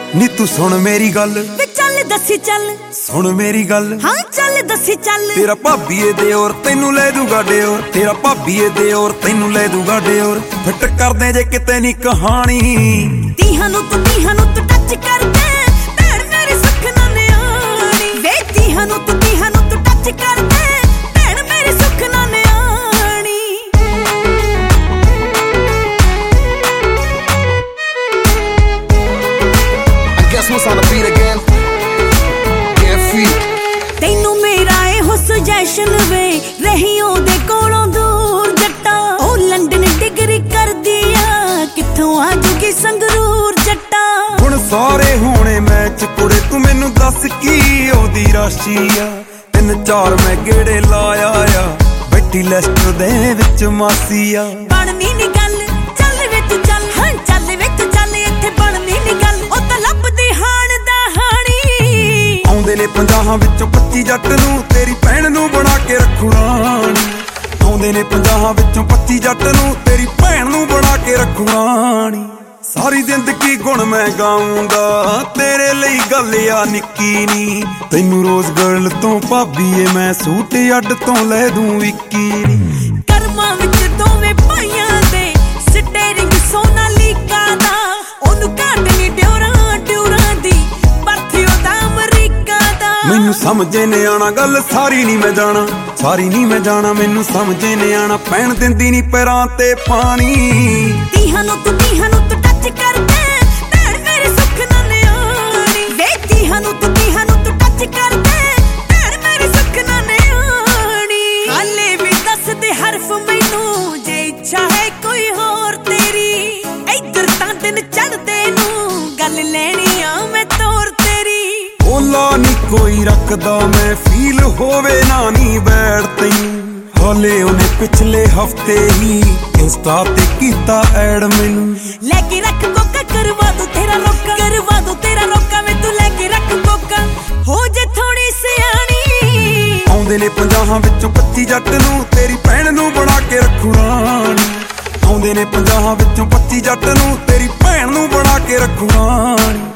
ਨੀ ਤੂੰ ਸੁਣ ਮੇਰੀ ਗੱਲ ਵੇ ਚੱਲ ਦੱਸੀ ਚੱਲ ਸੁਣ ਮੇਰੀ ਗੱਲ ਹਾਂ ਚੱਲ ਦੱਸੀ ਚੱਲ ਤੇਰਾ ਭਾਬੀਏ ਦੇ ਔਰ ਤੈਨੂੰ ਲੈ ਦੂਗਾ ਡਿਓਰ ਤੇਰਾ ਭਾਬੀਏ ਦੇ ਔਰ ਤੈਨੂੰ ਲੈ ਦੂਗਾ ਡਿਓਰ ਫਿੱਟ ਕਰਦੇ ਜੇ ਕਿਤੇ ਨਹੀਂ ਕਹਾਣੀ ਤੀਹਾਂ ਨੂੰ ਤੂੰ ਟੱਚ ਕਰਦੇ ਭੈਣ ਮੇਰੀ ਸੁੱਖ ਨਾ ਨਿਆਣੀ ਵੇ ਤੀਹਾਂ ਨੂੰ ਤੂੰ ਟੱਚ ਕਰਦੇ ਭੈਣ ਮੇਰੀ ਸੁੱਖ ਨਾ ਨਿਆਣੀ Guess what's on the beat again? Yeah, feet. ਤੈਨੂੰ ਮੇਰਾ ਇਹੋ ਸੁਜੈਸ਼ਨ ਵੇ ਰਹੀ ਉਹਦੇ ਕੋਲੋਂ ਦੂਰ ਜੱਟਾ ਉਹ ਲੰਡਨ ਡਿਗਰੀ ਕਰਦੀ ਆ ਕਿੱਥੋਂ ਆ ਜੂਗੀ ਸੰਗਰੂਰ ਜੱਟਾ ਹੁਣ ਸਾਰੇ ਹੋਣੇ ਮੈਚ ਕੁੜੇ ਤੂੰ ਮੈਨੂੰ ਦੱਸ ਕੀ ਉਹਦੀ ਰਾਸ਼ੀ ਆ 3-4 ਮੈਂ ਗੇੜੇ ਲਾਇਆ ਆ ਬੈਠੀ ਲੈਸਟਰ ਦੇ ਵਿੱਚ ਮਾਸੀ ਆ ਬਣਨੀ ਨੀ ਗੱਲ ਚੱਲ ਵੇ ਤੂੰ ਚੱਲ ਹਾਂ ਚੱਲ ਵੇ ਤੂੰ ਚੱਲ ਇੱਥੇ ਬਣਨੀ ਨੀ ਗੱਲ ਉਹ ਤਾਂ ਲੱਭਦੀ ਹਾਣ ਦਾ ਹਾਣੀ ਆਉਂਦੇ ਨੇ 50 ਵਿੱਚੋਂ 25 ਜੱਟ ਨੂੰ ਤੇਰੀ ਭੈਣ ਨੂੰ ਬਣਾ ਕੇ ਰੱਖੂਣਾ ਆਉਂਦੇ ਨੇ 50 ਵਿੱਚੋਂ 25 ਜੱਟ ਨੂੰ ਤੇਰੀ ਭੈਣ ਨੂੰ ਬਣਾ ਕੇ ਰੱਖੂਣਾ ਸਾਰੀ ਜ਼ਿੰਦਗੀ ਗੁਣ ਮੈਂ ਗਾਉਂਗਾ ਤੇਰੇ ਲਈ ਗੱਲ ਆ ਨਿੱਕੀ ਨੀ ਤੈਨੂੰ ਰੋਜ਼ ਗਰਲ ਤੋਂ ਭਾਬੀਏ ਮੈਂ ਸੂਟ ਅੱਡ ਤੋਂ ਲੈ ਦੂੰ 21 ਨੀ ਕਰਮਾਂ ਵਿੱਚ ਦੋਵੇਂ ਭਾਈਆਂ ਦੇ ਸਟੇਰਿੰਗ ਸੋਨਾਲੀਕਾ ਦਾ ਉਹਨੂੰ ਘਾਟ ਨੀ ਡਿਊਰਾਂ ਦੀ ਬਰਥੀ ਉਹਦਾ ਅਮਰੀਕਾ ਦਾ ਮੈਨੂੰ ਸਮਝੇ ਨੇ ਆਣਾ ਗੱਲ ਸਾਰੀ ਨਹੀਂ ਮੈਂ ਜਾਣਾ ਮੈਨੂੰ ਸਮਝੇ ਨੇ ਆਣਾ ਪੈਣ ਦਿੰਦੀ ਨੀ ਪੈਰਾਂ ਤੇ ਪਾਣੀ ਤੀਹਾਂ ਨੂੰ ਤੂੰ ਟੱਚ ਕਰਦੇ ਭੈਣ ਮੇਰੀ ਸੁੱਖ ਨਾ ਨਿਆਣੀ ਵੇ ਤੀਹਾਂ ਨੂੰ ਤੂੰ ਟੱਚ ਕਰਦੇ ਭੈਣ ਮੇਰੀ ਸੁੱਖ ਨਾ ਨਿਆਣੀ ਹਾਲੇ ਵੀ ਦੱਸਦੇ ਹਰਫ ਮੈਨੂੰ ਜੇ ਇੱਛਾ ਹੈ ਕੋਈ ਹੋਰ ਤੇਰੀ ਇੱਧਰ ਤਾਂ ਦਿਨ ਚੜ੍ਹਦੇ ਨੂੰ ਗੱਲ ਲੈਣੀ ਆ ਮੈਂ ਤੋਰ ਤੇਰੀ ਓਲਾ ਨੀ ਕੋਈ ਰੱਖਦਾ ਮੈਂ ਫੀਲ ਹੋਵੇ ਨਾ ਨੀ ਬੈਠ ਤੈਨੂੰ ਹਾਲੇ ਉਹਨੇ ਪਿਛਲੇ ਹਫਤੇ ਹੀ ਇੰਸਟਾ ਤੇ ਕੀਤਾ ਐਡ ਮੈਨੂੰ ਲੈ ਕੇ ਰੱਖ ਕੋਕਾ ਕਰਵਾ ਦੂ ਤੇਰਾ ਰੋਕਾ ਮੈਂ ਤੂੰ ਲੈ ਕੇ ਰੱਖ ਕੋਕਾ ਹੋ ਜੇ ਥੋੜੀ ਸਿਆਣੀ ਆਉਂਦੇ ਨੇ 50 ਵਿੱਚੋਂ 25 ਜੱਟ ਨੂੰ ਤੇਰੀ ਭੈਣ ਨੂੰ ਬਣਾ ਕੇ ਰੱਖੂਣਾ ਆਉਂਦੇ ਨੇ 50 ਵਿੱਚੋਂ 25 ਜੱਟ ਨੂੰ ਤੇਰੀ ਭੈਣ ਨੂੰ ਬਣਾ ਕੇ ਰੱਖੂਣਾ